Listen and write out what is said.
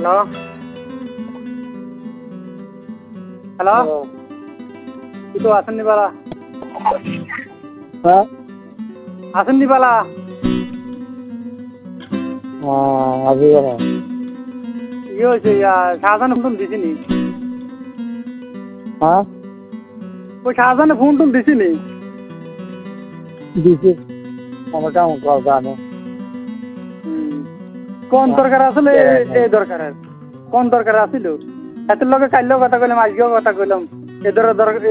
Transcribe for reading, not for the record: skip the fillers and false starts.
hello hello তো আসেন নি বালা হ্যাঁ আসেন নি বালা আজি ইয়ে হয়েছে শাহজাহান ফোন দিছি নি হ্যাঁ ওই শাহজাহানে ফোন টোন দিছি নি দিছি আমার কেমন জানো কোন দরকার আসলে এই দরকার কোন দরকার আসিল এত লোকে কাইলেও কথা কইলাম আজকেও কথা কইলাম এদের দরকার